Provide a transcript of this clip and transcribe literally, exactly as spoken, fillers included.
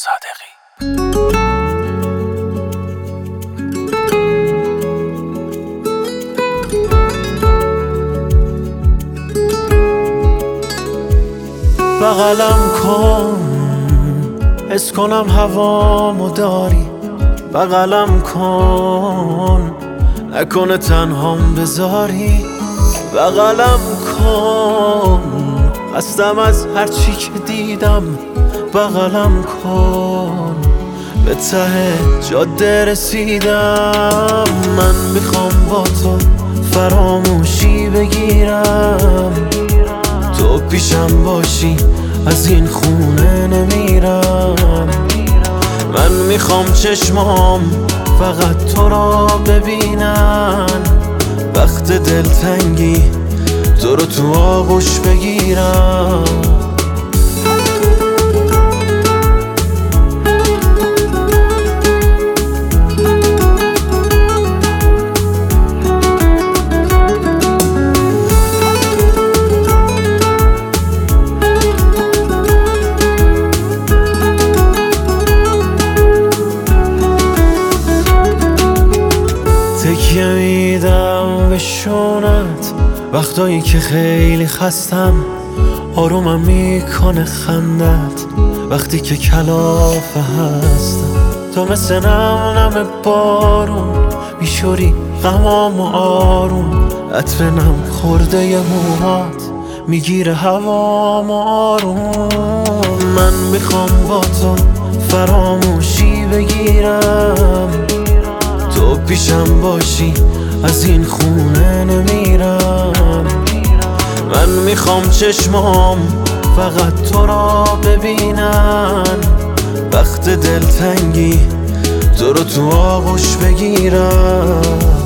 صادقی. بغلم کن حس کنم هوامو داری، بغلم کن نکنه تنهام بذاری، بغلم کن خستم از هر چی که دیدم، بغلم کن به ته جاده رسیدم. من میخوام با تو فراموشی بگیرم، تو پیشم باشی از این خونه نمیرم. من میخوام چشمام فقط تو را ببینن، وقت دلتنگی تو رو تو آغوش بگیرم. تکیه میدم به شونت وقتایی که خیلی خستم، آرومم میکنه خندت وقتی که کلافه هستم. تو مثل نم نم بارون میشوری غمام و آروم، عطر نم خورده ی موهات میگیره هوام و آروم. من میخوام با تو فراموشی بگیرم، تو پیشم باشی از این خونه نمیرم. من میخوام چشمام فقط تو را ببینن، وقت دلتنگی تو رو تو آغوش بگیرم.